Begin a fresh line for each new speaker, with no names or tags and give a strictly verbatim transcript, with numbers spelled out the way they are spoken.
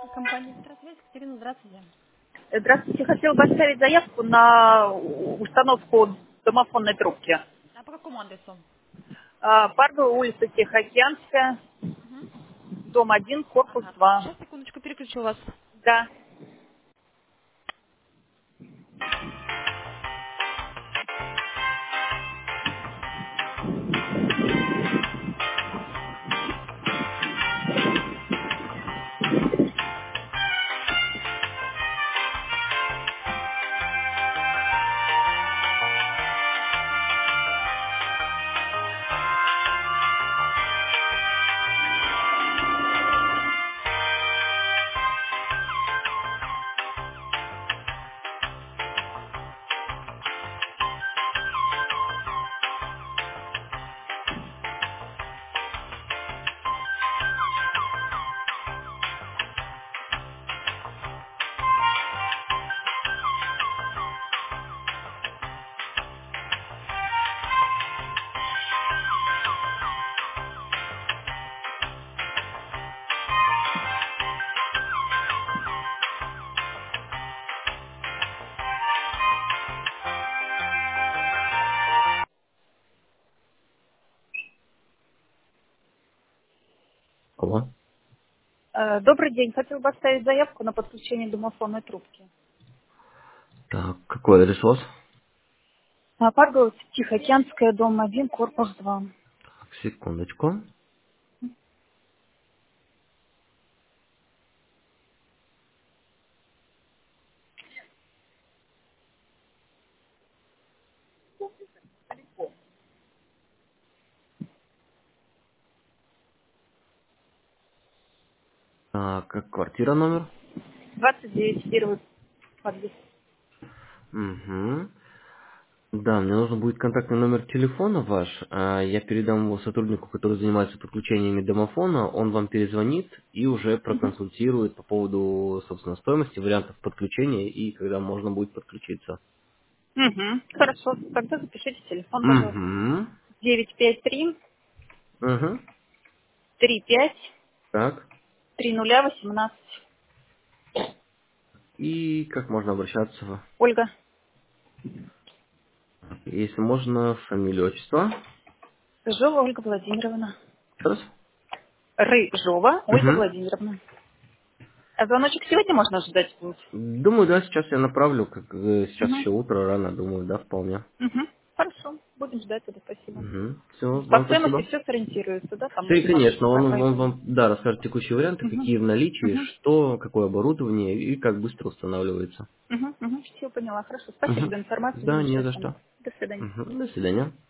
Компания «Электросвязь». Катерина, здравствуйте.
Здравствуйте, хотела бы оставить заявку на установку домофонной трубки.
А по какому адресу?
А, Парковая улица Тихоокеанская,
Мгм.
дом один, корпус
Ага.
два.
Сейчас, секундочку, переключу вас.
Да.
Алло.
Э, Добрый день, хотела бы оставить заявку на подключение домофонной трубки.
Так, какой адрес у вас?
А, Парковая улица Тихоокеанская, дом один, корпус два.
Так, секундочку. Так, как квартира номер?
двадцать девять, первый подъезд.
Угу. Да, мне нужен будет контактный номер телефона ваш. а Я передам его сотруднику, который занимается подключениями домофона. Он вам перезвонит и уже
Мгм.
проконсультирует по поводу, собственно, стоимости, вариантов подключения и когда можно будет подключиться.
Мгм. Хорошо, тогда запишите телефон, пожалуйста.
Угу.
девять пять три
Угу.
три пять
Так.
три нуля восемнадцать.
И как можно обращаться?
Ольга.
Если можно, фамилию, отчество.
Рыжова Ольга Владимировна.
Еще раз.
Рыжова Ольга
Угу.
Владимировна. А звоночек сегодня можно ожидать будет?
Думаю, да, сейчас я направлю, как э, сейчас
Угу.
еще утро, рано, думаю, да, вполне.
Угу. Хорошо. Будем ждать тогда, спасибо.
Все,
По
вам
стоимости
спасибо.
все сориентируется, да? Там
И,
информация
конечно, он,
какая
он
будет.
вам, да, расскажет текущие варианты,
Угу.
какие в наличии,
Угу.
что, какое оборудование и как быстро устанавливается.
Угу. Угу. Все поняла. Хорошо. Спасибо
Угу.
за информацию.
Да,
Будем
не
ждать
за
звонок.
что.
До свидания.
Угу. До свидания.